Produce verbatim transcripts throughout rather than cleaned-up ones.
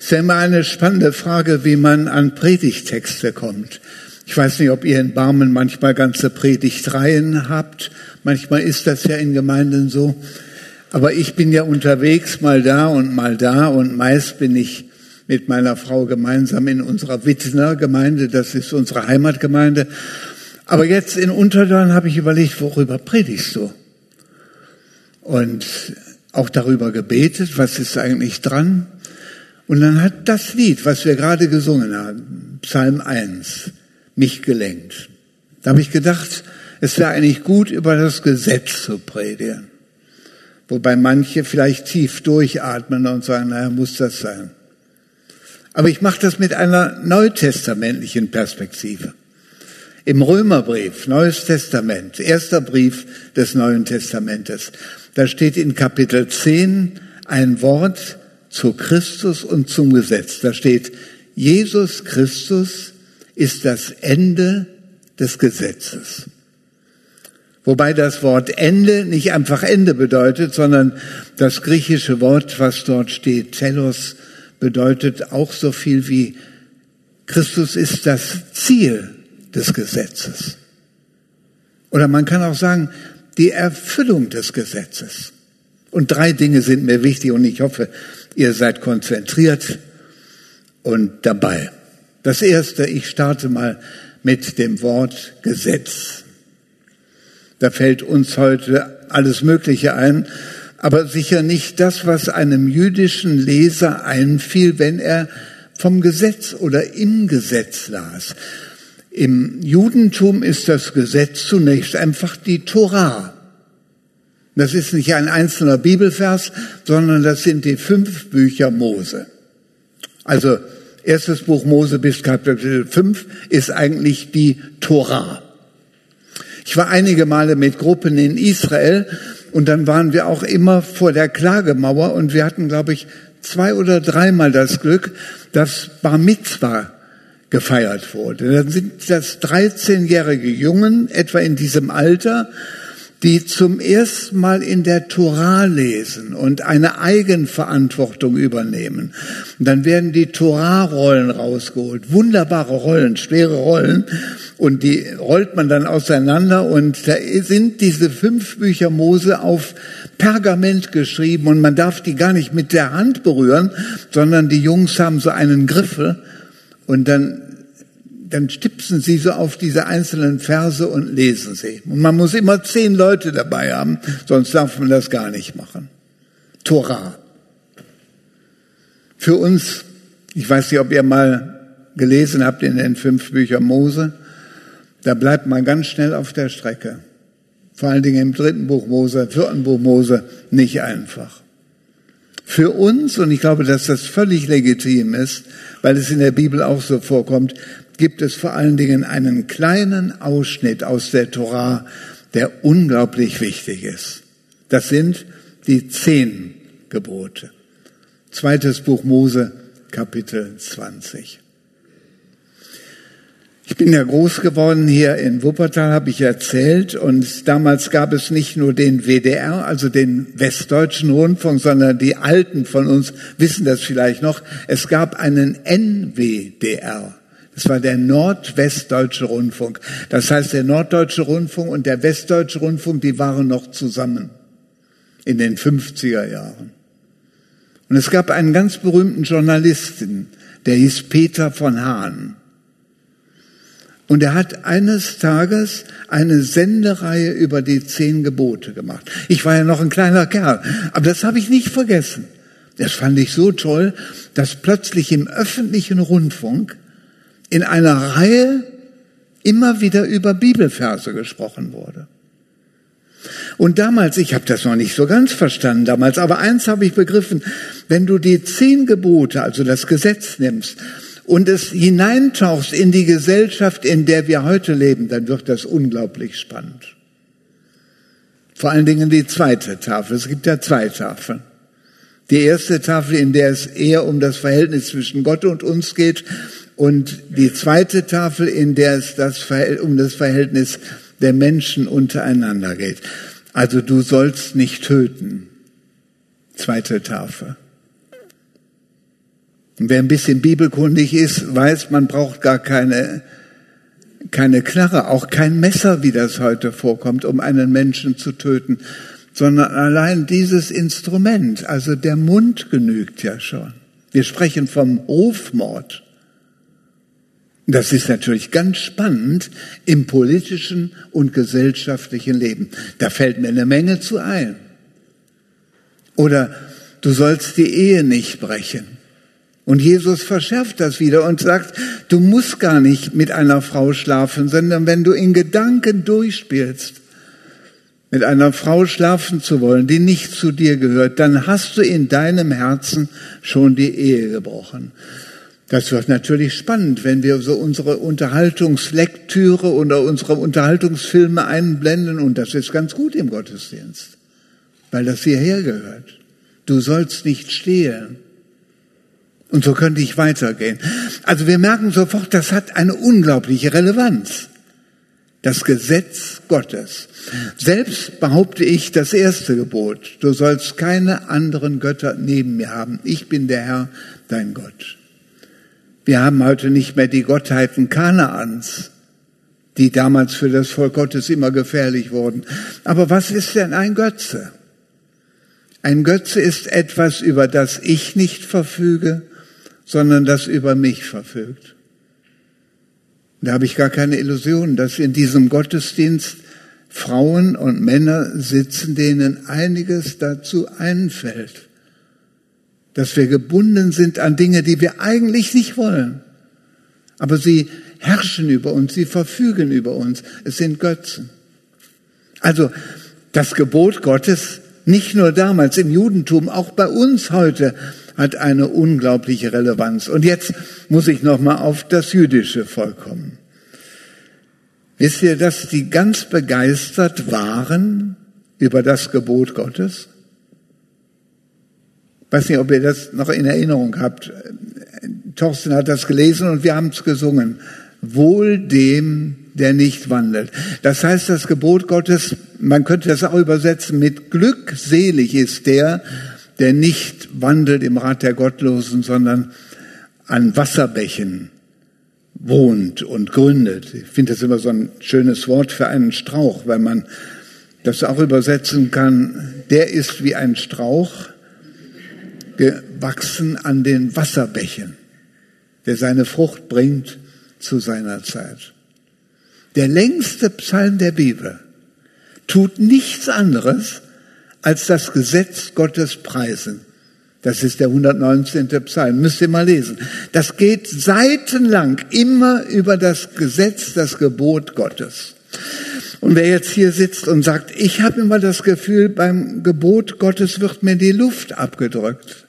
ist ja immer eine spannende Frage, wie man an Predigtexte kommt. Ich weiß nicht, ob ihr in Barmen manchmal ganze Predigtreihen habt. Manchmal ist das ja in Gemeinden so. Aber ich bin ja unterwegs, mal da und mal da. Und meist bin ich mit meiner Frau gemeinsam in unserer Wittener Gemeinde. Das ist unsere Heimatgemeinde. Aber jetzt in Unterdorn habe ich überlegt, worüber predigst du? Und auch darüber gebetet, was ist eigentlich dran? Und dann hat das Lied, was wir gerade gesungen haben, Psalm eins, mich gelenkt. Da habe ich gedacht, es wäre eigentlich gut, über das Gesetz zu predigen. Wobei manche vielleicht tief durchatmen und sagen, naja, muss das sein. Aber ich mache das mit einer neutestamentlichen Perspektive. Im Römerbrief, Neues Testament, erster Brief des Neuen Testamentes, da steht in Kapitel zehn ein Wort zu Christus und zum Gesetz. Da steht, Jesus Christus ist das Ende des Gesetzes. Wobei das Wort Ende nicht einfach Ende bedeutet, sondern das griechische Wort, was dort steht, telos, bedeutet auch so viel wie Christus ist das Ziel des Gesetzes. Oder man kann auch sagen, die Erfüllung des Gesetzes. Und drei Dinge sind mir wichtig und ich hoffe, ihr seid konzentriert und dabei. Das erste, ich starte mal mit dem Wort Gesetz. Da fällt uns heute alles Mögliche ein, aber sicher nicht das, was einem jüdischen Leser einfiel, wenn er vom Gesetz oder im Gesetz las. Im Judentum ist das Gesetz zunächst einfach die Tora. Das ist nicht ein einzelner Bibelvers, sondern das sind die fünf Bücher Mose. Also erstes Buch Mose bis Kapitel fünf ist eigentlich die Tora. Ich war einige Male mit Gruppen in Israel und dann waren wir auch immer vor der Klagemauer und wir hatten, glaube ich, zwei oder dreimal das Glück, dass Bar Mitzvah gefeiert wurde. Dann sind das dreizehnjährige Jungen, etwa in diesem Alter, die zum ersten Mal in der Tora lesen und eine Eigenverantwortung übernehmen. Und dann werden die Tora-Rollen rausgeholt. Wunderbare Rollen, schwere Rollen. Und die rollt man dann auseinander. Und da sind diese fünf Bücher Mose auf Pergament geschrieben. Und man darf die gar nicht mit der Hand berühren, sondern die Jungs haben so einen Griffel. Und dann dann stipsen sie so auf diese einzelnen Verse und lesen sie. Und man muss immer zehn Leute dabei haben, sonst darf man das gar nicht machen. Tora. Für uns, ich weiß nicht, ob ihr mal gelesen habt in den fünf Büchern Mose, da bleibt man ganz schnell auf der Strecke. Vor allen Dingen im dritten Buch Mose, vierten Buch Mose, nicht einfach. Für uns, und ich glaube, dass das völlig legitim ist, weil es in der Bibel auch so vorkommt, gibt es vor allen Dingen einen kleinen Ausschnitt aus der Tora, der unglaublich wichtig ist. Das sind die zehn Gebote. Zweites Buch Mose, Kapitel zwanzig. Ich bin ja groß geworden hier in Wuppertal, habe ich erzählt, und damals gab es nicht nur den W D R, also den Westdeutschen Rundfunk, sondern die Alten von uns wissen das vielleicht noch. Es gab einen N W D R. Das war der Nordwestdeutsche Rundfunk. Das heißt, der Norddeutsche Rundfunk und der Westdeutsche Rundfunk, die waren noch zusammen in den fünfziger Jahren. Und es gab einen ganz berühmten Journalisten, der hieß Peter von Hahn. Und er hat eines Tages eine Sendereihe über die zehn Gebote gemacht. Ich war ja noch ein kleiner Kerl, aber das habe ich nicht vergessen. Das fand ich so toll, dass plötzlich im öffentlichen Rundfunk in einer Reihe immer wieder über Bibelverse gesprochen wurde. Und damals, ich habe das noch nicht so ganz verstanden damals, aber eins habe ich begriffen, wenn du die zehn Gebote, also das Gesetz nimmst und es hineintauchst in die Gesellschaft, in der wir heute leben, dann wird das unglaublich spannend. Vor allen Dingen die zweite Tafel. Es gibt ja zwei Tafeln. Die erste Tafel, in der es eher um das Verhältnis zwischen Gott und uns geht, und die zweite Tafel, in der es das, um das Verhältnis der Menschen untereinander geht. Also du sollst nicht töten. Zweite Tafel. Und wer ein bisschen bibelkundig ist, weiß, man braucht gar keine, keine Knarre, auch kein Messer, wie das heute vorkommt, um einen Menschen zu töten, sondern allein dieses Instrument, also der Mund genügt ja schon. Wir sprechen vom Rufmord. Das ist natürlich ganz spannend im politischen und gesellschaftlichen Leben. Da fällt mir eine Menge zu ein. Oder du sollst die Ehe nicht brechen. Und Jesus verschärft das wieder und sagt, du musst gar nicht mit einer Frau schlafen, sondern wenn du in Gedanken durchspielst, mit einer Frau schlafen zu wollen, die nicht zu dir gehört, dann hast du in deinem Herzen schon die Ehe gebrochen. Das wird natürlich spannend, wenn wir so unsere Unterhaltungslektüre oder unsere Unterhaltungsfilme einblenden, und das ist ganz gut im Gottesdienst, weil das hierher gehört. Du sollst nicht stehlen. Und so könnte ich weitergehen. Also wir merken sofort, das hat eine unglaubliche Relevanz. Das Gesetz Gottes. Selbst behaupte ich das erste Gebot. Du sollst keine anderen Götter neben mir haben. Ich bin der Herr, dein Gott. Wir haben heute nicht mehr die Gottheiten Kanaans, die damals für das Volk Gottes immer gefährlich wurden. Aber was ist denn ein Götze? Ein Götze ist etwas, über das ich nicht verfüge, sondern das über mich verfügt. Da habe ich gar keine Illusion, dass in diesem Gottesdienst Frauen und Männer sitzen, denen einiges dazu einfällt. Dass wir gebunden sind an Dinge, die wir eigentlich nicht wollen. Aber sie herrschen über uns, sie verfügen über uns. Es sind Götzen. Also das Gebot Gottes, nicht nur damals im Judentum, auch bei uns heute, hat eine unglaubliche Relevanz. Und jetzt muss ich nochmal auf das jüdische Volk kommen. Wisst ihr, dass die ganz begeistert waren über das Gebot Gottes? Ich weiß nicht, ob ihr das noch in Erinnerung habt. Thorsten hat das gelesen und wir haben es gesungen. Wohl dem, der nicht wandelt. Das heißt, das Gebot Gottes, man könnte das auch übersetzen mit glückselig ist der, der nicht wandelt im Rat der Gottlosen, sondern an Wasserbächen wohnt und gründet. Ich finde das immer so ein schönes Wort für einen Strauch, weil man das auch übersetzen kann. Der ist wie ein Strauch, gewachsen an den Wasserbächen, der seine Frucht bringt zu seiner Zeit. Der längste Psalm der Bibel tut nichts anderes, als das Gesetz Gottes preisen. Das ist der hundertneunzehnte Psalm. Müsst ihr mal lesen. Das geht seitenlang immer über das Gesetz, das Gebot Gottes. Und wer jetzt hier sitzt und sagt, ich habe immer das Gefühl, beim Gebot Gottes wird mir die Luft abgedrückt,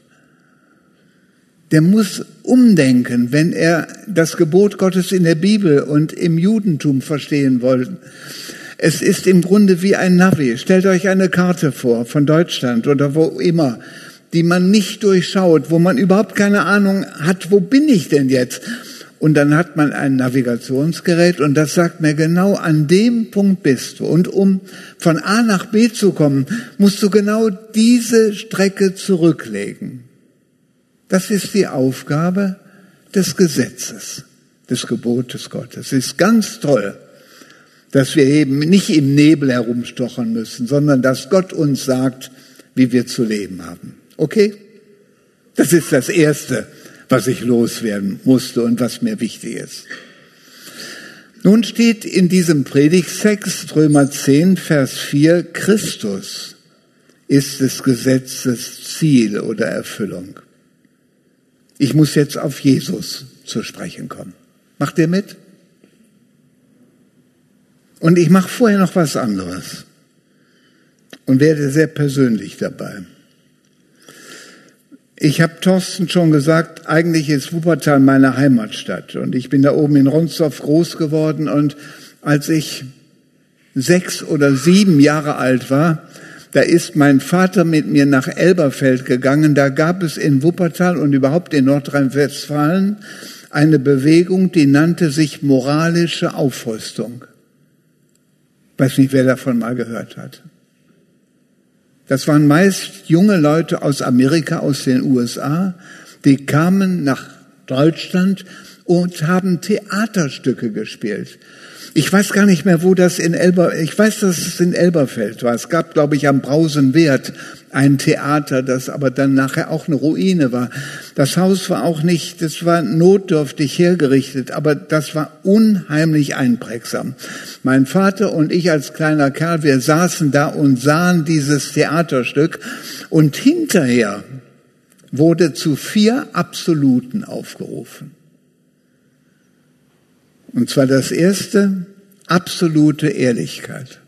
der muss umdenken, wenn er das Gebot Gottes in der Bibel und im Judentum verstehen wollte. Es ist im Grunde wie ein Navi. Stellt euch eine Karte vor von Deutschland oder wo immer, die man nicht durchschaut, wo man überhaupt keine Ahnung hat, wo bin ich denn jetzt? Und dann hat man ein Navigationsgerät und das sagt mir genau, an dem Punkt bist du. Und um von A nach B zu kommen, musst du genau diese Strecke zurücklegen. Das ist die Aufgabe des Gesetzes, des Gebotes Gottes. Es ist ganz toll, dass wir eben nicht im Nebel herumstochern müssen, sondern dass Gott uns sagt, wie wir zu leben haben. Okay? Das ist das Erste, was ich loswerden musste und was mir wichtig ist. Nun steht in diesem Predigtext Römer zehn, Vers vier, Christus ist des Gesetzes Ziel oder Erfüllung. Ich muss jetzt auf Jesus zu sprechen kommen. Macht ihr mit? Und ich mache vorher noch was anderes und werde sehr persönlich dabei. Ich habe Thorsten schon gesagt, eigentlich ist Wuppertal meine Heimatstadt und ich bin da oben in Ronsdorf groß geworden und als ich sechs oder sieben Jahre alt war, da ist mein Vater mit mir nach Elberfeld gegangen. Da gab es in Wuppertal und überhaupt in Nordrhein-Westfalen eine Bewegung, die nannte sich moralische Aufrüstung. Ich weiß nicht, wer davon mal gehört hat. Das waren meist junge Leute aus Amerika, aus den U S A, Die kamen nach Deutschland und haben Theaterstücke gespielt. Ich weiß gar nicht mehr, wo das in Elber, ich weiß, dass es in Elberfeld war. Es gab, glaube ich, am Brausenwert ein Theater, das aber dann nachher auch eine Ruine war. Das Haus war auch nicht, das war notdürftig hergerichtet, aber das war unheimlich einprägsam. Mein Vater und ich als kleiner Kerl, wir saßen da und sahen dieses Theaterstück und hinterher wurde zu vier Absoluten aufgerufen. Und zwar das erste, absolute Ehrlichkeit.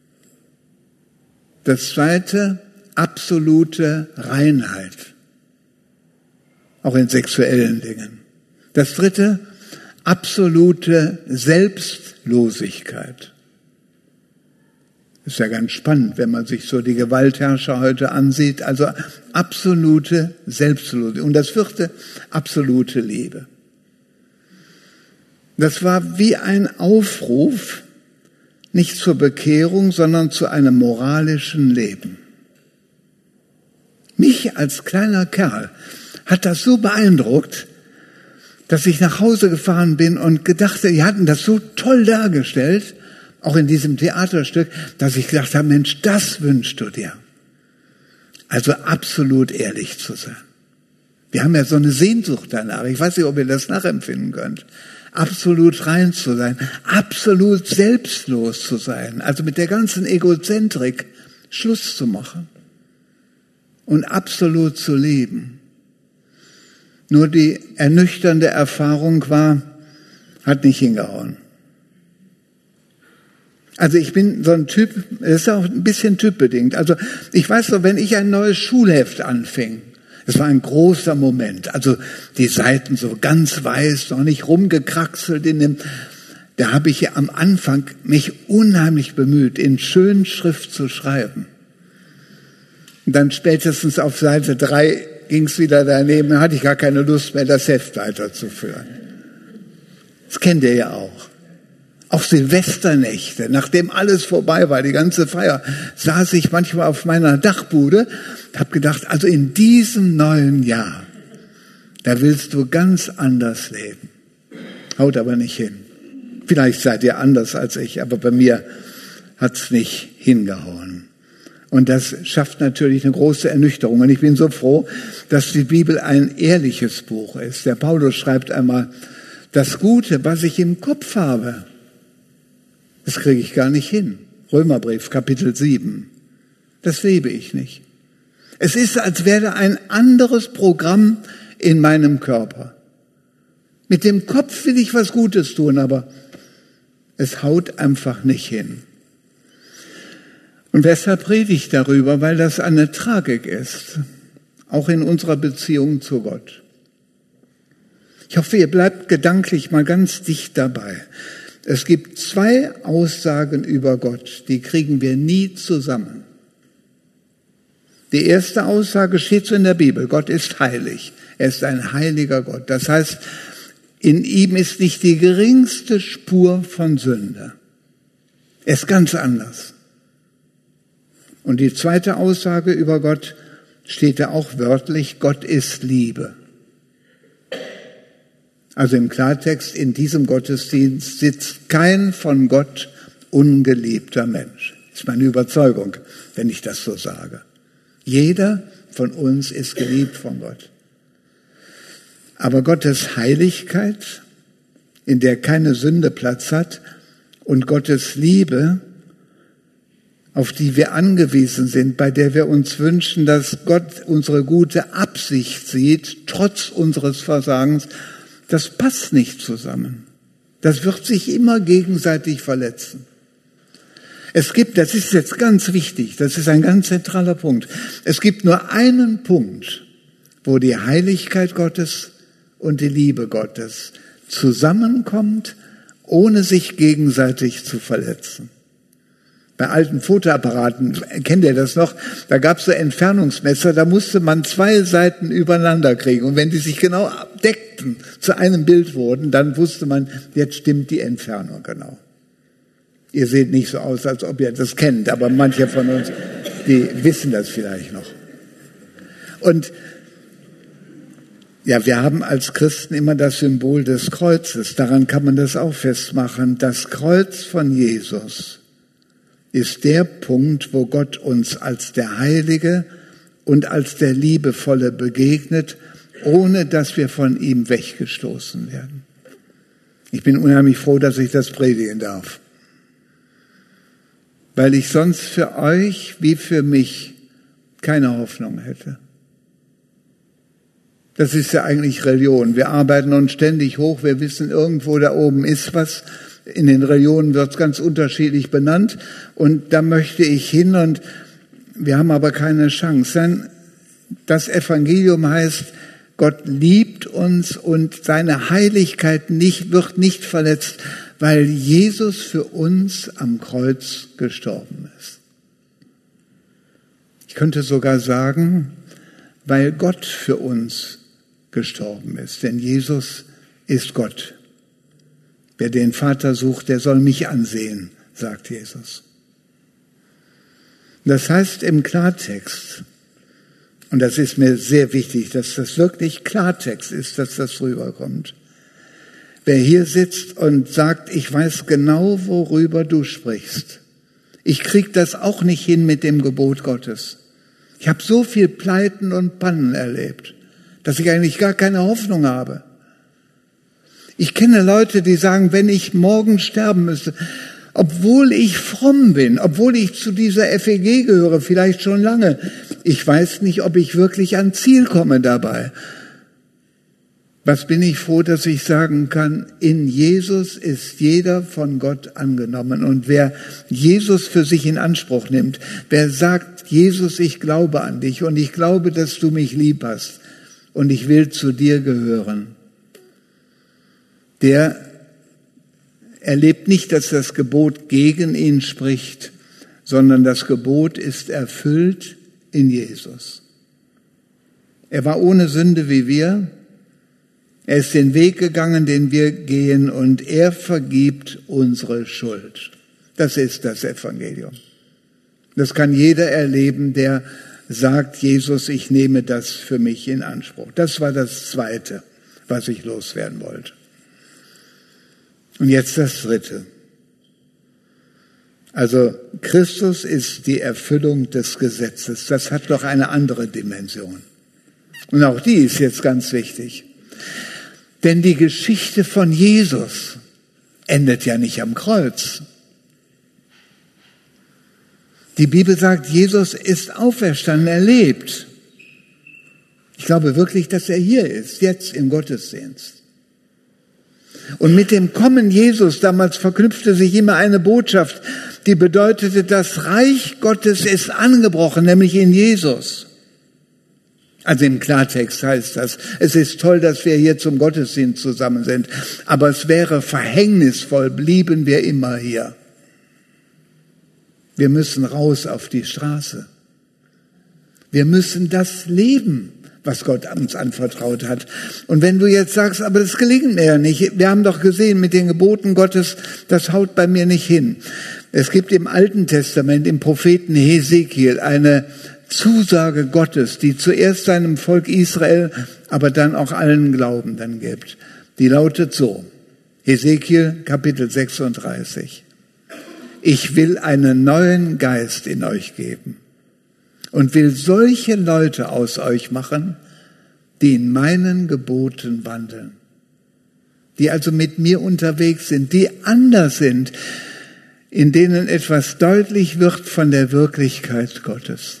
Das zweite, absolute Reinheit. Auch in sexuellen Dingen. Das dritte, absolute Selbstlosigkeit. Ist ja ganz spannend, wenn man sich so die Gewaltherrscher heute ansieht. Also absolute Selbstlosigkeit. Und das vierte, absolute Liebe. Das war wie ein Aufruf, nicht zur Bekehrung, sondern zu einem moralischen Leben. Mich als kleiner Kerl hat das so beeindruckt, dass ich nach Hause gefahren bin und gedacht, die hatten das so toll dargestellt, auch in diesem Theaterstück, dass ich gedacht habe, Mensch, das wünschst du dir. Also absolut ehrlich zu sein. Wir haben ja so eine Sehnsucht danach. Ich weiß nicht, ob ihr das nachempfinden könnt. Absolut rein zu sein, absolut selbstlos zu sein, also mit der ganzen Egozentrik Schluss zu machen und absolut zu leben. Nur die ernüchternde Erfahrung war, hat nicht hingehauen. Also ich bin so ein Typ, das ist auch ein bisschen typbedingt. Also ich weiß noch, wenn ich ein neues Schulheft anfing, es war ein großer Moment. Also die Seiten so ganz weiß, noch nicht rumgekraxelt in dem. Da habe ich ja am Anfang mich unheimlich bemüht, in schönen Schrift zu schreiben. Und dann spätestens auf Seite drei ging es wieder daneben. Da hatte ich gar keine Lust mehr, das Heft weiterzuführen. Das kennt ihr ja auch. Auch Silvesternächte, nachdem alles vorbei war, die ganze Feier, saß ich manchmal auf meiner Dachbude, habe gedacht, also in diesem neuen Jahr, da willst du ganz anders leben. Haut aber nicht hin. Vielleicht seid ihr anders als ich, aber bei mir hat's nicht hingehauen. Und das schafft natürlich eine große Ernüchterung. Und ich bin so froh, dass die Bibel ein ehrliches Buch ist. Der Paulus schreibt einmal, das Gute, was ich im Kopf habe, das kriege ich gar nicht hin. Römerbrief, Kapitel sieben. Das lebe ich nicht. Es ist, als wäre ein anderes Programm in meinem Körper. Mit dem Kopf will ich was Gutes tun, aber es haut einfach nicht hin. Und weshalb rede ich darüber? Weil das eine Tragik ist, auch in unserer Beziehung zu Gott. Ich hoffe, ihr bleibt gedanklich mal ganz dicht dabei. Es gibt zwei Aussagen über Gott, die kriegen wir nie zusammen. Die erste Aussage steht so in der Bibel. Gott ist heilig. Er ist ein heiliger Gott. Das heißt, in ihm ist nicht die geringste Spur von Sünde. Er ist ganz anders. Und die zweite Aussage über Gott steht da auch wörtlich, Gott ist Liebe. Also im Klartext, in diesem Gottesdienst sitzt kein von Gott ungeliebter Mensch. Das ist meine Überzeugung, wenn ich das so sage. Jeder von uns ist geliebt von Gott. Aber Gottes Heiligkeit, in der keine Sünde Platz hat, und Gottes Liebe, auf die wir angewiesen sind, bei der wir uns wünschen, dass Gott unsere gute Absicht sieht, trotz unseres Versagens, das passt nicht zusammen. Das wird sich immer gegenseitig verletzen. Es gibt, das ist jetzt ganz wichtig, das ist ein ganz zentraler Punkt. Es gibt nur einen Punkt, wo die Heiligkeit Gottes und die Liebe Gottes zusammenkommt, ohne sich gegenseitig zu verletzen. Bei alten Fotoapparaten, kennt ihr das noch? Da gab es so Entfernungsmesser, da musste man zwei Seiten übereinander kriegen. Und wenn die sich genau abdeckten, zu einem Bild wurden, dann wusste man, jetzt stimmt die Entfernung genau. Ihr seht nicht so aus, als ob ihr das kennt, aber manche von uns, die wissen das vielleicht noch. Und Ja, wir haben als Christen immer das Symbol des Kreuzes. Daran kann man das auch festmachen. Das Kreuz von Jesus ist der Punkt, wo Gott uns als der Heilige und als der Liebevolle begegnet, ohne dass wir von ihm weggestoßen werden. Ich bin unheimlich froh, dass ich das predigen darf. Weil ich sonst für euch wie für mich keine Hoffnung hätte. Das ist ja eigentlich Religion. Wir arbeiten uns ständig hoch. Wir wissen, irgendwo da oben ist was. In den Religionen wird es ganz unterschiedlich benannt. Und da möchte ich hin und wir haben aber keine Chance. Das Evangelium heißt, Gott liebt uns und seine Heiligkeit nicht, wird nicht verletzt, weil Jesus für uns am Kreuz gestorben ist. Ich könnte sogar sagen, weil Gott für uns gestorben ist. Denn Jesus ist Gott. Wer den Vater sucht, der soll mich ansehen, sagt Jesus. Das heißt im Klartext, und das ist mir sehr wichtig, dass das wirklich Klartext ist, dass das rüberkommt. Wer hier sitzt und sagt, ich weiß genau, worüber du sprichst. Ich krieg das auch nicht hin mit dem Gebot Gottes. Ich habe so viel Pleiten und Pannen erlebt, dass ich eigentlich gar keine Hoffnung habe. Ich kenne Leute, die sagen, wenn ich morgen sterben müsste, obwohl ich fromm bin, obwohl ich zu dieser F E G gehöre, vielleicht schon lange, ich weiß nicht, ob ich wirklich ans Ziel komme dabei. Was bin ich froh, dass ich sagen kann, in Jesus ist jeder von Gott angenommen. Und wer Jesus für sich in Anspruch nimmt, wer sagt, Jesus, ich glaube an dich und ich glaube, dass du mich lieb hast und ich will zu dir gehören, der erlebt nicht, dass das Gebot gegen ihn spricht, sondern das Gebot ist erfüllt in Jesus. Er war ohne Sünde wie wir. Er ist den Weg gegangen, den wir gehen, und er vergibt unsere Schuld. Das ist das Evangelium. Das kann jeder erleben, der sagt, Jesus, ich nehme das für mich in Anspruch. Das war das Zweite, was ich loswerden wollte. Und jetzt das Dritte. Also Christus ist die Erfüllung des Gesetzes. Das hat doch eine andere Dimension. Und auch die ist jetzt ganz wichtig. Denn die Geschichte von Jesus endet ja nicht am Kreuz. Die Bibel sagt, Jesus ist auferstanden, er lebt. Ich glaube wirklich, dass er hier ist, jetzt im Gottesdienst. Und mit dem Kommen Jesus, damals verknüpfte sich immer eine Botschaft, die bedeutete, das Reich Gottes ist angebrochen, nämlich in Jesus. Also im Klartext heißt das, es ist toll, dass wir hier zum Gottesdienst zusammen sind, aber es wäre verhängnisvoll, blieben wir immer hier. Wir müssen raus auf die Straße. Wir müssen das leben, was Gott uns anvertraut hat. Und wenn du jetzt sagst, aber das gelingt mir ja nicht, wir haben doch gesehen, mit den Geboten Gottes, das haut bei mir nicht hin. Es gibt im Alten Testament, im Propheten Hesekiel, eine Zusage Gottes, die zuerst seinem Volk Israel, aber dann auch allen Glaubenden gibt. Die lautet so, Hesekiel Kapitel sechsunddreißig. Ich will einen neuen Geist in euch geben und will solche Leute aus euch machen, die in meinen Geboten wandeln, die also mit mir unterwegs sind, die anders sind, in denen etwas deutlich wird von der Wirklichkeit Gottes.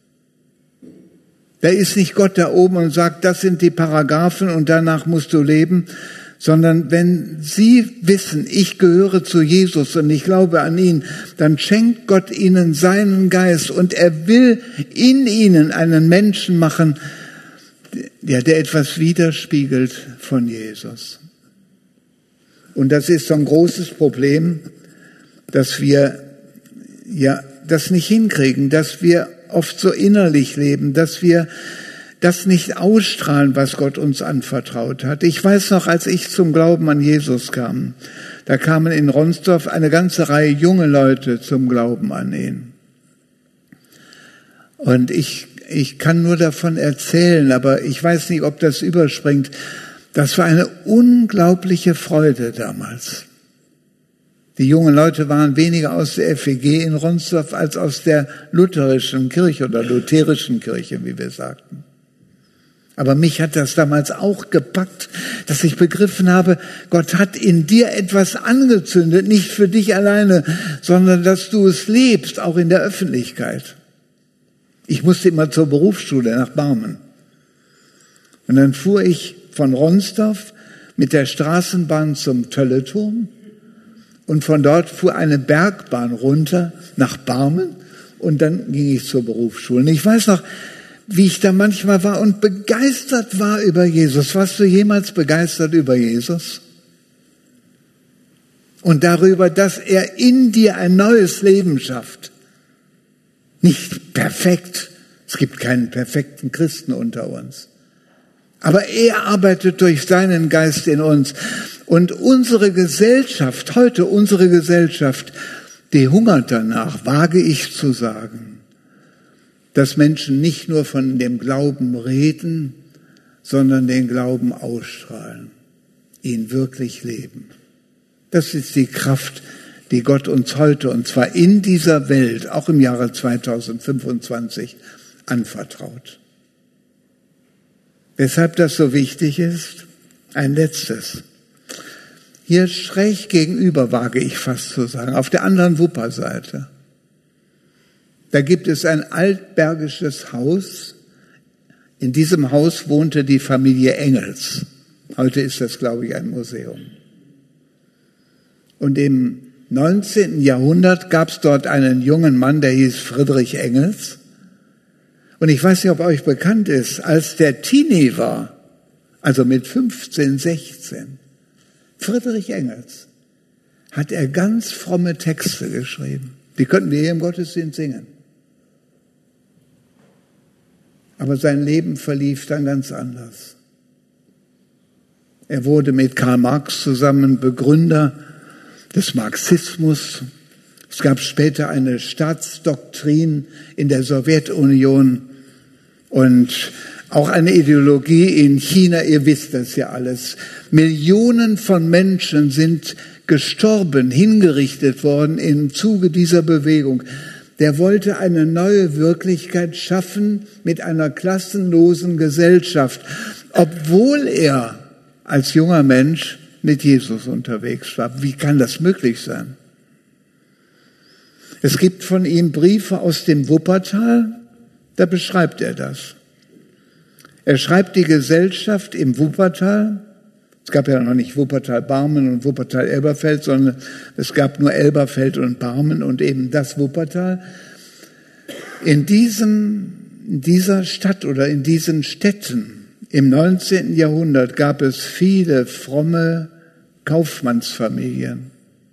Da ist nicht Gott da oben und sagt, das sind die Paragraphen und danach musst du leben, sondern wenn sie wissen, ich gehöre zu Jesus und ich glaube an ihn, dann schenkt Gott ihnen seinen Geist und er will in ihnen einen Menschen machen, ja, der etwas widerspiegelt von Jesus. Und das ist so ein großes Problem, dass wir ja das nicht hinkriegen, dass wir oft so innerlich leben, dass wir das nicht ausstrahlen, was Gott uns anvertraut hat. Ich weiß noch, als ich zum Glauben an Jesus kam, da kamen in Ronsdorf eine ganze Reihe junge Leute zum Glauben an ihn. Und ich ich kann nur davon erzählen, aber ich weiß nicht, ob das überspringt. Das war eine unglaubliche Freude damals. Die jungen Leute waren weniger aus der F E G in Ronsdorf als aus der lutherischen Kirche oder lutherischen Kirche, wie wir sagten. Aber mich hat das damals auch gepackt, dass ich begriffen habe, Gott hat in dir etwas angezündet, nicht für dich alleine, sondern dass du es lebst, auch in der Öffentlichkeit. Ich musste immer zur Berufsschule nach Barmen. Und dann fuhr ich von Ronsdorf mit der Straßenbahn zum Tölleturm und von dort fuhr eine Bergbahn runter nach Barmen und dann ging ich zur Berufsschule. Und ich weiß noch, wie ich da manchmal war und begeistert war über Jesus. Warst du jemals begeistert über Jesus? Und darüber, dass er in dir ein neues Leben schafft. Nicht perfekt. Es gibt keinen perfekten Christen unter uns. Aber er arbeitet durch seinen Geist in uns. Und unsere Gesellschaft, heute unsere Gesellschaft, die hungert danach, wage ich zu sagen, dass Menschen nicht nur von dem Glauben reden, sondern den Glauben ausstrahlen, ihn wirklich leben. Das ist die Kraft, die Gott uns heute, und zwar in dieser Welt, auch im Jahre zweitausendfünfundzwanzig, anvertraut. Weshalb das so wichtig ist? Ein letztes. Hier schräg gegenüber, wage ich fast zu sagen, auf der anderen Wupperseite, da gibt es ein altbergisches Haus. In diesem Haus wohnte die Familie Engels. Heute ist das, glaube ich, ein Museum. Und im neunzehnten Jahrhundert gab es dort einen jungen Mann, der hieß Friedrich Engels. Und ich weiß nicht, ob euch bekannt ist, als der Teenie war, also mit fünfzehn, sechzehn, Friedrich Engels, hat er ganz fromme Texte geschrieben. Die könnten wir hier im Gottesdienst singen. Aber sein Leben verlief dann ganz anders. Er wurde mit Karl Marx zusammen Begründer des Marxismus. Es gab später eine Staatsdoktrin in der Sowjetunion und auch eine Ideologie in China. Ihr wisst das ja alles. Millionen von Menschen sind gestorben, hingerichtet worden im Zuge dieser Bewegung. Der wollte eine neue Wirklichkeit schaffen mit einer klassenlosen Gesellschaft, obwohl er als junger Mensch mit Jesus unterwegs war. Wie kann das möglich sein? Es gibt von ihm Briefe aus dem Wuppertal, da beschreibt er das. Er schreibt die Gesellschaft im Wuppertal. Es gab ja noch nicht Wuppertal-Barmen und Wuppertal-Elberfeld, sondern es gab nur Elberfeld und Barmen und eben das Wuppertal. In diesem, in dieser Stadt oder in diesen Städten im neunzehnten Jahrhundert gab es viele fromme Kaufmannsfamilien.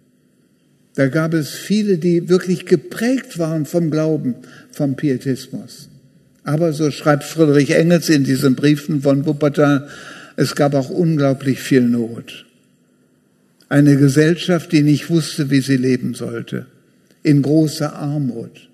Da gab es viele, die wirklich geprägt waren vom Glauben, vom Pietismus. Aber so schreibt Friedrich Engels in diesen Briefen von Wuppertal, es gab auch unglaublich viel Not. Eine Gesellschaft, die nicht wusste, wie sie leben sollte, in großer Armut.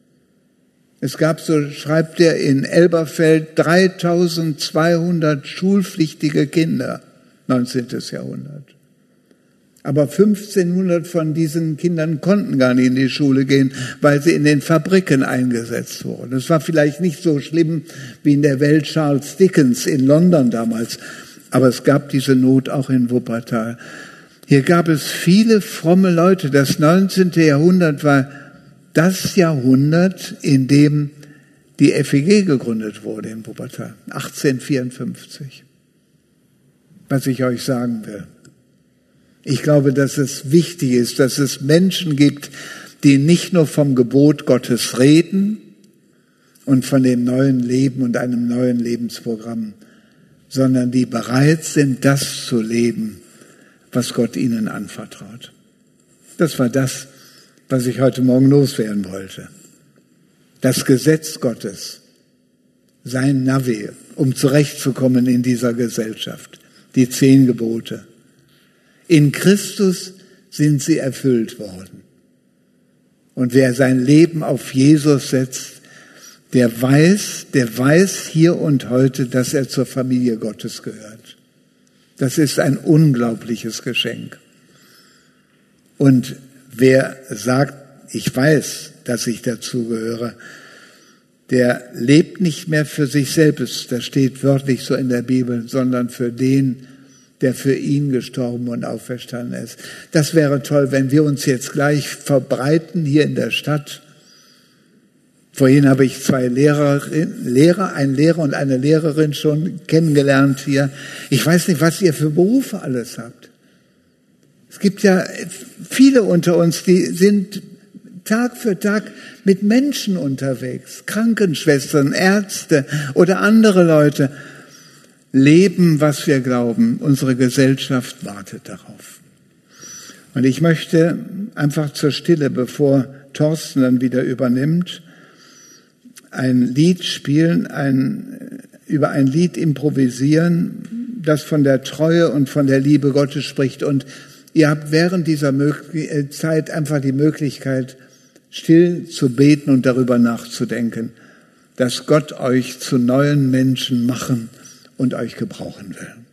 Es gab, so schreibt er, in Elberfeld dreitausendzweihundert schulpflichtige Kinder, neunzehnten Jahrhundert. Aber fünfzehnhundert von diesen Kindern konnten gar nicht in die Schule gehen, weil sie in den Fabriken eingesetzt wurden. Es war vielleicht nicht so schlimm wie in der Welt Charles Dickens in London damals, aber es gab diese Not auch in Wuppertal. Hier gab es viele fromme Leute. Das neunzehnte Jahrhundert war das Jahrhundert, in dem die F E G gegründet wurde in Wuppertal, achtzehnhundertvierundfünfzig. Was ich euch sagen will. Ich glaube, dass es wichtig ist, dass es Menschen gibt, die nicht nur vom Gebot Gottes reden und von dem neuen Leben und einem neuen Lebensprogramm, sondern die bereit sind, das zu leben, was Gott ihnen anvertraut. Das war das, was ich heute Morgen loswerden wollte. Das Gesetz Gottes, sein Navi, um zurechtzukommen in dieser Gesellschaft, die zehn Gebote. In Christus sind sie erfüllt worden. Und wer sein Leben auf Jesus setzt, der weiß, der weiß hier und heute, dass er zur Familie Gottes gehört. Das ist ein unglaubliches Geschenk. Und wer sagt, ich weiß, dass ich dazugehöre, der lebt nicht mehr für sich selbst, das steht wörtlich so in der Bibel, sondern für den, der für ihn gestorben und auferstanden ist. Das wäre toll, wenn wir uns jetzt gleich verbreiten hier in der Stadt. Vorhin habe ich zwei Lehrerinnen, Lehrer, einen Lehrer und eine Lehrerin schon kennengelernt hier. Ich weiß nicht, was ihr für Berufe alles habt. Es gibt ja viele unter uns, die sind Tag für Tag mit Menschen unterwegs. Krankenschwestern, Ärzte oder andere Leute leben, was wir glauben. Unsere Gesellschaft wartet darauf. Und ich möchte einfach zur Stille, bevor Thorsten dann wieder übernimmt, ein Lied spielen, ein, über ein Lied improvisieren, das von der Treue und von der Liebe Gottes spricht. Und ihr habt während dieser Zeit einfach die Möglichkeit, still zu beten und darüber nachzudenken, dass Gott euch zu neuen Menschen machen und euch gebrauchen will.